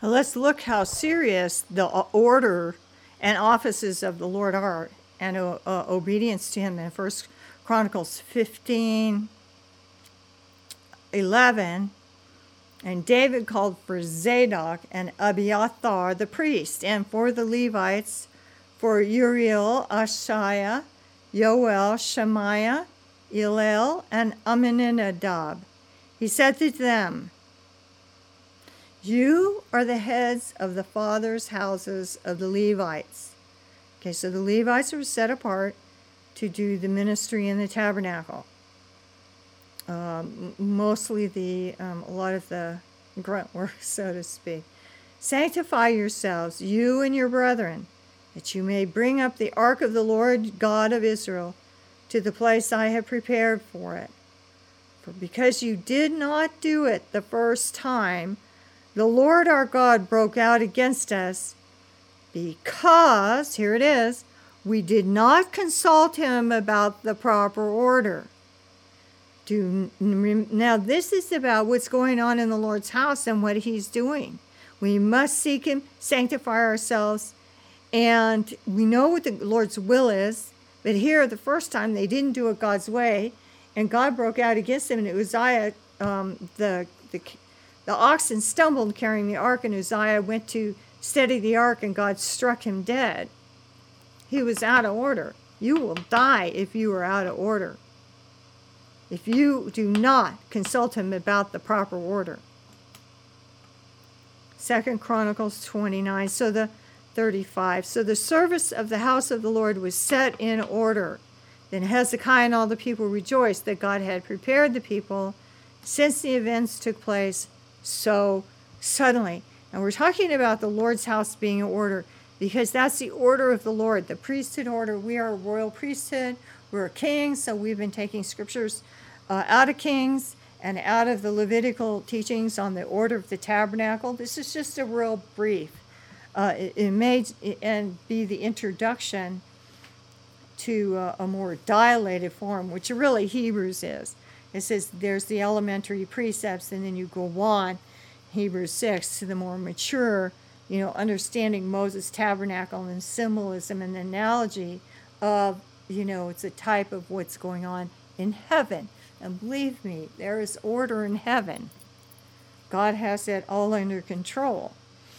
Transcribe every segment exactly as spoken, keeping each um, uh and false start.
Let's look how serious the order and offices of the Lord are, and uh, uh, obedience to him in First Chronicles fifteen eleven. And David called for Zadok and Abiathar the priest, and for the Levites, for Uriel, Ashiah, Yoel, Shemaiah, Elel, and Aminadab. He said to them, "You are the heads of the fathers' houses of the Levites." Okay, so the Levites were set apart to do the ministry in the tabernacle. Um, mostly the um, a lot of the grunt work, so to speak. "Sanctify yourselves, you and your brethren, that you may bring up the ark of the Lord God of Israel to the place I have prepared for it. For because you did not do it the first time, the Lord our God broke out against us, because," here it is, "we did not consult him about the proper order." Do, now this is about what's going on in the Lord's house and what he's doing. We must seek him, sanctify ourselves, and we know what the Lord's will is. But here, the first time, they didn't do it God's way, and God broke out against them. And Uzziah, um, the, the the oxen stumbled carrying the ark, and Uzziah went to steady the ark, and God struck him dead. He was out of order. You will die if you are out of order, if you do not consult him about the proper order. Second Chronicles twenty-nine, so the thirty-five. So the service of the house of the Lord was set in order. Then Hezekiah and all the people rejoiced that God had prepared the people since the events took place so suddenly. And we're talking about the Lord's house being in order because that's the order of the Lord, the priesthood order. We are a royal priesthood. We're a king, so we've been taking scriptures uh, out of Kings and out of the Levitical teachings on the order of the tabernacle. This is just a real brief. Uh, it, it may and be the introduction to uh, a more dilated form, which really Hebrews is. It says there's the elementary precepts, and then you go on, Hebrews six, to the more mature, you know, understanding Moses' tabernacle and symbolism and analogy of, you know, it's a type of what's going on in heaven. And believe me, there is order in heaven. God has that all under control.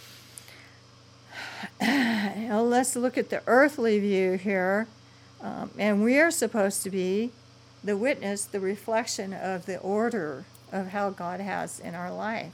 Now let's look at the earthly view here. Um, and we are supposed to be the witness, the reflection of the order of how God has in our life.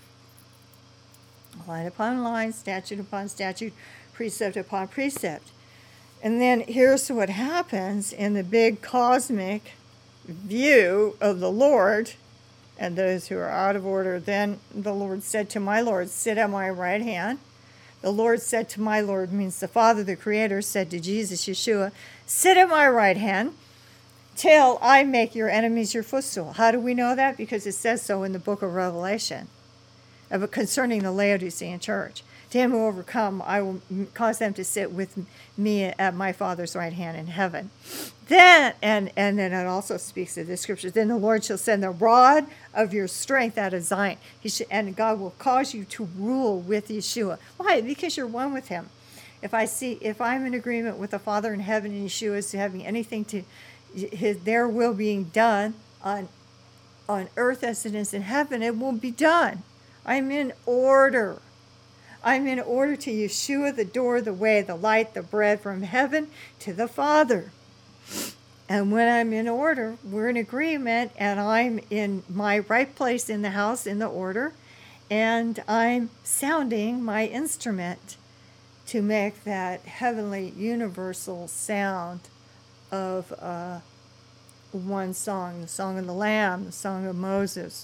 Line upon line, statute upon statute, precept upon precept. And then here's what happens in the big cosmic view of the Lord and those who are out of order. Then the Lord said to my Lord, "Sit at my right hand." The Lord said to my Lord means the Father, the Creator, said to Jesus, Yeshua, "Sit at my right hand till I make your enemies your footstool." How do we know that? Because it says so in the book of Revelation of concerning the Laodicean church. "To him who overcome, I will cause them to sit with me at my Father's right hand in heaven." Then, and, and then it also speaks of this scripture, "Then the Lord shall send the rod of your strength out of Zion." He should, and God will cause you to rule with Yeshua. Why? Because you're one with him. If I see, if I'm in agreement with the Father in heaven and Yeshua is having anything to, his, their will being done on, on earth as it is in heaven, it will be done. I'm in order. I'm in order to Yeshua, the door, the way, the light, the bread from heaven to the Father. And when I'm in order, we're in agreement, and I'm in my right place in the house in the order, and I'm sounding my instrument to make that heavenly universal sound of uh, one song, the Song of the Lamb, the Song of Moses.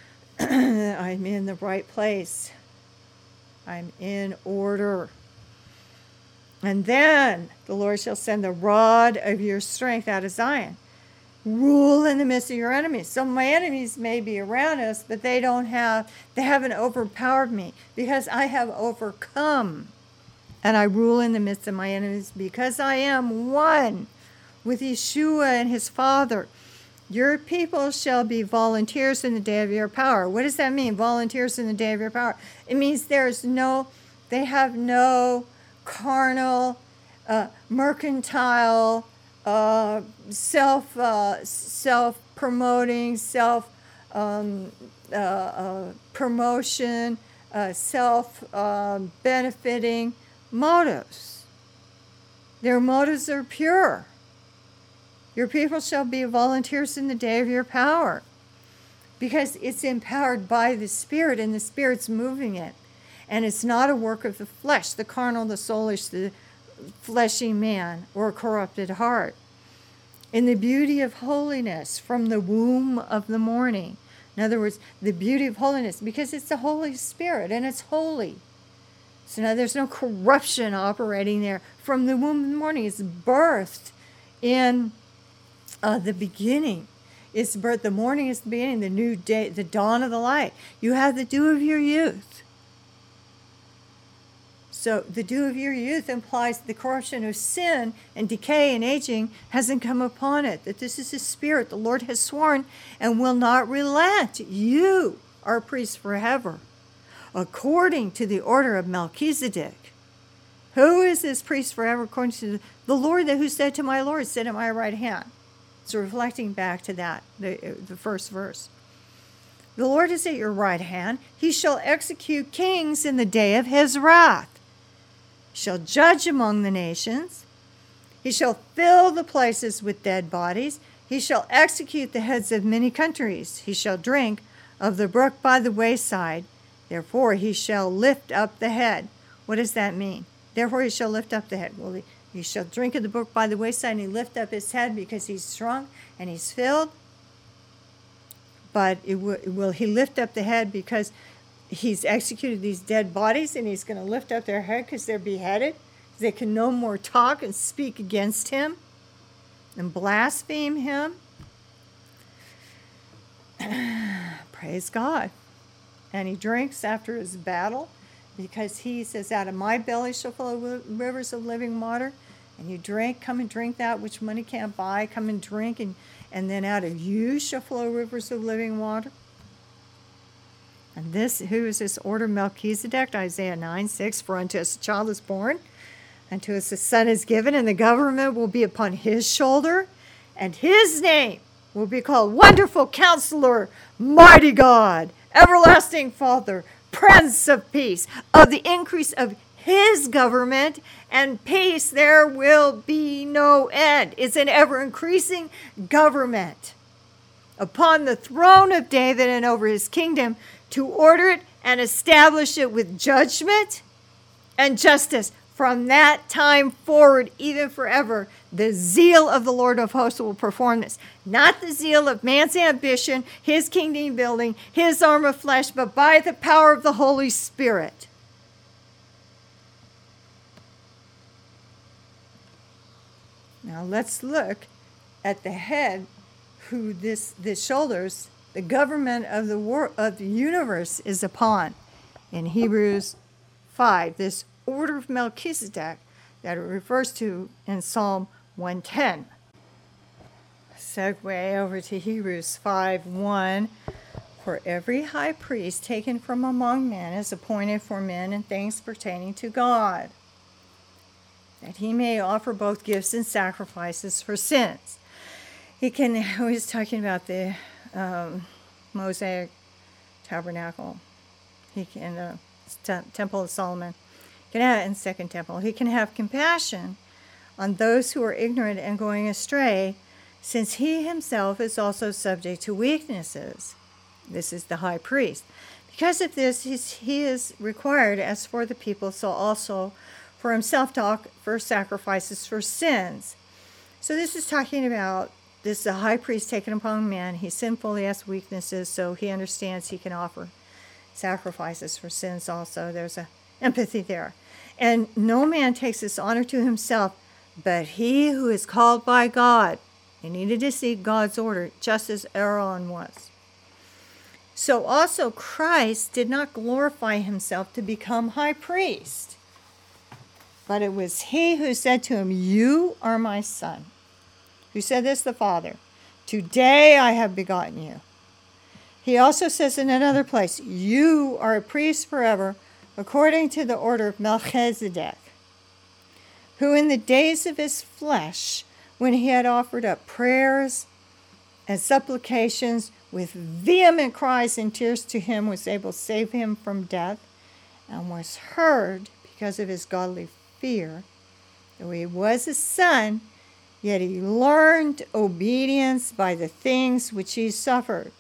I'm in the right place. I'm in order. And then the Lord shall send the rod of your strength out of Zion. Rule in the midst of your enemies. So my enemies may be around us, but they don't have, they haven't overpowered me because I have overcome. And I rule in the midst of my enemies because I am one with Yeshua and his Father. Your people shall be volunteers in the day of your power. What does that mean, volunteers in the day of your power? It means there's no, they have no carnal, uh, mercantile, uh, self, uh, self-promoting, self um, uh, uh, promotion, uh, self-benefiting um, motives. Their motives are pure. Your people shall be volunteers in the day of your power, because it's empowered by the Spirit, and the Spirit's moving it. And it's not a work of the flesh, the carnal, the soulish, the fleshy man, or corrupted heart. In the beauty of holiness from the womb of the morning. In other words, the beauty of holiness, because it's the Holy Spirit, and it's holy. So now there's no corruption operating there. From the womb of the morning, it's birthed in Uh, the beginning. It's birth. The morning is the beginning, the new day, the dawn of the light. You have the dew of your youth. So the dew of your youth implies the corruption of sin and decay and aging hasn't come upon it. That this is His Spirit the Lord has sworn and will not relent. You are priests forever, according to the order of Melchizedek. Who is this priest forever? According to the Lord that who said to my Lord, sit at my right hand. So reflecting back to that, the, the first verse. The Lord is at your right hand. He shall execute kings in the day of His wrath. He shall judge among the nations. He shall fill the places with dead bodies. He shall execute the heads of many countries. He shall drink of the brook by the wayside. Therefore he shall lift up the head. What does that mean? Therefore he shall lift up the head. Well, he, he shall drink of the brook by the wayside, and he lift up his head because he's strong and he's filled. But it will, will he lift up the head because he's executed these dead bodies, and he's going to lift up their head because they're beheaded? They can no more talk and speak against him and blaspheme him. Praise God. And he drinks after his battle, because he says, out of my belly shall flow rivers of living water. And you drink, come and drink that which money can't buy. Come and drink, and, and then out of you shall flow rivers of living water. And this, who is this order? Melchizedek, Isaiah nine six, for unto us a child is born, unto us a son is given, and the government will be upon his shoulder, and his name will be called Wonderful Counselor, Mighty God, Everlasting Father, Prince of Peace. Of the increase of his government and peace there will be no end. It's an ever-increasing government upon the throne of David and over his kingdom, to order it and establish it with judgment and justice. From that time forward, even forever, the zeal of the Lord of hosts will perform this. Not the zeal of man's ambition, his kingdom building, his arm of flesh, but by the power of the Holy Spirit. Now let's look at the head, who this, this shoulders, the government of the war, of the universe is upon. In Hebrews five, this order of Melchizedek that it refers to in Psalm one ten. Segue over to Hebrews five one. For every high priest taken from among men is appointed for men and things pertaining to God, that he may offer both gifts and sacrifices for sins. He can, he was talking about the um, Mosaic tabernacle. He can, uh, t- Temple of Solomon. He can have, in Second Temple. He can have compassion on those who are ignorant and going astray, since he himself is also subject to weaknesses. This is the high priest. Because of this, he's, he is required, as for the people, so also for himself to offer sacrifices for sins. So this is talking about this is a high priest taken upon man. He's sinful, he has weaknesses, so he understands he can offer sacrifices for sins also. There's a empathy there. And no man takes this honor to himself, but he who is called by God. He needed to seek God's order, just as Aaron was. So also Christ did not glorify himself to become high priest, but it was he who said to him, you are my son. Who said this? The Father. Today I have begotten you. He also says in another place, you are a priest forever, according to the order of Melchizedek, who in the days of his flesh, when he had offered up prayers and supplications with vehement cries and tears to him, was able to save him from death, and was heard because of his godly fear. Though he was a son, yet he learned obedience by the things which he suffered.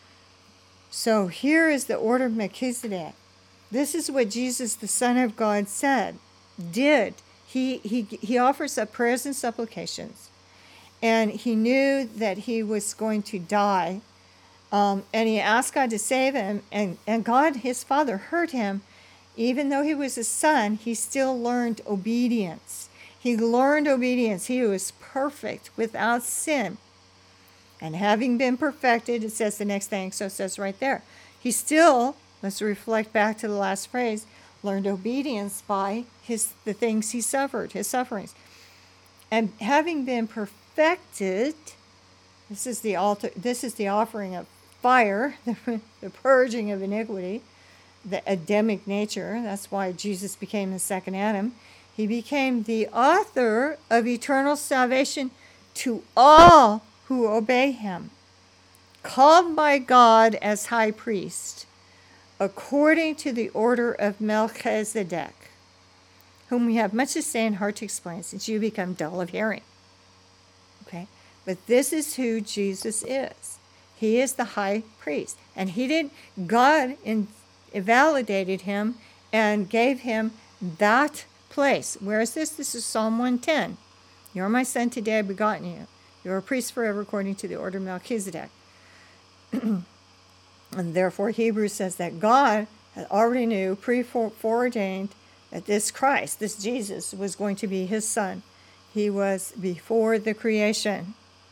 So here is the order of Melchizedek. This is what Jesus, the Son of God, said, did. He, he, he offers up prayers and supplications. And he knew that he was going to die. Um, and he asked God to save him. And, and God, his Father, heard him. Even though he was a son, he still learned obedience. He learned obedience. He was perfect, without sin. And having been perfected, it says the next thing, so it says right there. He still, let's reflect back to the last phrase, learned obedience by his the things he suffered, his sufferings. And having been perfected, this is the altar, this is the offering of fire, the, the purging of iniquity, the Adamic nature. That's why Jesus became the second Adam. He became the author of eternal salvation to all who obey him, called by God as high priest, according to the order of Melchizedek, whom we have much to say and hard to explain, since you become dull of hearing. Okay? But this is who Jesus is. He is the high priest. And he didn't, God in, validated him and gave him that place. Where is this? This is Psalm one ten. You are my son, today I have begotten you. You are a priest forever according to the order of Melchizedek. And therefore Hebrews says that God had already knew, pre-foreordained, that this Christ, this Jesus, was going to be his son. He was before the creation.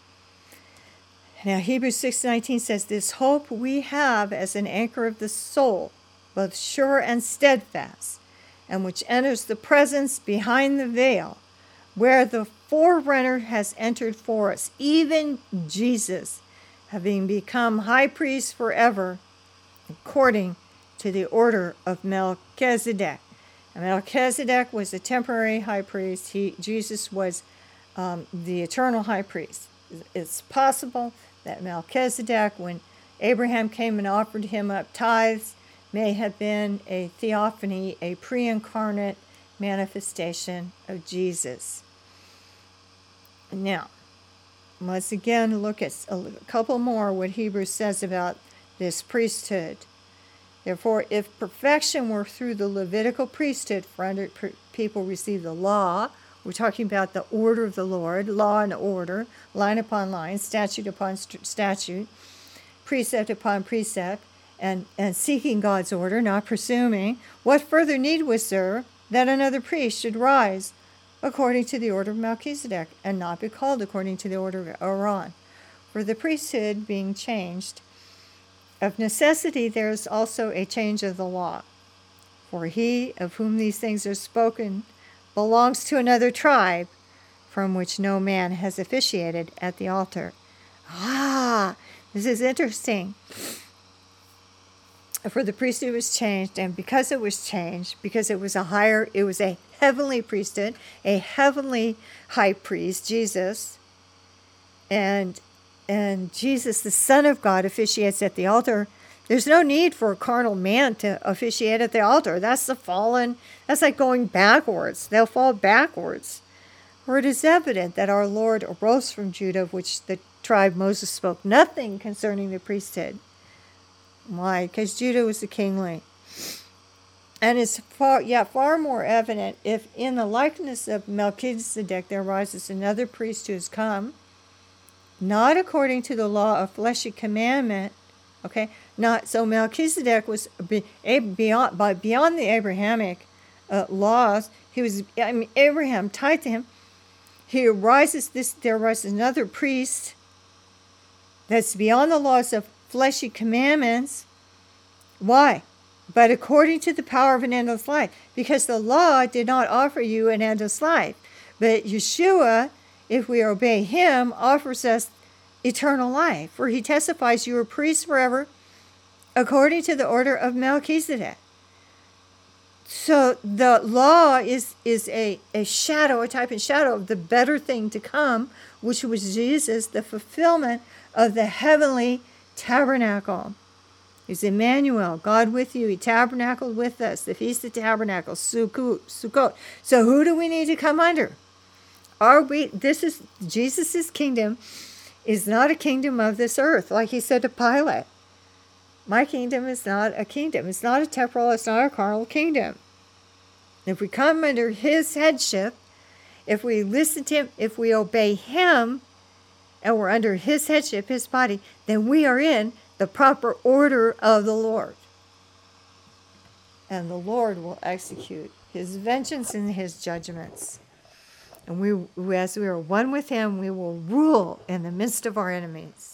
Now Hebrews six nineteen says, this hope we have as an anchor of the soul, both sure and steadfast, and which enters the presence behind the veil, where the forerunner has entered for us, even Jesus, having become high priest forever, according to the order of Melchizedek. And Melchizedek was a temporary high priest. He, Jesus was um, the eternal high priest. It's possible that Melchizedek, when Abraham came and offered him up tithes, may have been a theophany, a pre-incarnate manifestation of Jesus. Now, let's again look at a couple more what Hebrews says about this priesthood. Therefore, if perfection were through the Levitical priesthood, for under people receive the law, we're talking about the order of the Lord, law and order, line upon line, statute upon st- statute, precept upon precept, and, and seeking God's order, not presuming, what further need was there that another priest should rise according to the order of Melchizedek, and not be called according to the order of Aaron? For the priesthood being changed, of necessity there is also a change of the law. For he of whom these things are spoken belongs to another tribe, from which no man has officiated at the altar. Ah, this is interesting. For the priesthood was changed, and because it was changed, because it was a higher, it was a heavenly priesthood, a heavenly high priest, Jesus, and and Jesus, the Son of God, officiates at the altar. There's no need for a carnal man to officiate at the altar. That's the fallen, that's like going backwards. They'll fall backwards. For it is evident that our Lord arose from Judah, of which the tribe Moses spoke nothing concerning the priesthood. Why? Because Judah was the kingly. And it's far, yeah, far more evident if in the likeness of Melchizedek there rises another priest who has come, not according to the law of fleshly commandment, okay? Not so Melchizedek was be, beyond, by beyond the Abrahamic uh, laws. He was, I mean, Abraham tied to him. He arises this. There arises another priest that's beyond the laws of fleshly commandments. Why? But according to the power of an endless life, because the law did not offer you an endless life, but Yeshua, if we obey him, offers us eternal life, for he testifies, you are priests forever, according to the order of Melchizedek. So the law is, is a, a shadow, a type and shadow of the better thing to come, which was Jesus, the fulfillment of the heavenly tabernacle. He's Emmanuel, God with you. He tabernacled with us. The Feast of Tabernacles, Sukkot. So who do we need to come under? Are we? This is Jesus' kingdom is not a kingdom of this earth, like he said to Pilate. My kingdom is not a kingdom. It's not a temporal, it's not a carnal kingdom. If we come under his headship, if we listen to him, if we obey him, and we're under his headship, his body, then we are in the proper order of the Lord. And the Lord will execute his vengeance and his judgments. And we, as we are one with him, we will rule in the midst of our enemies.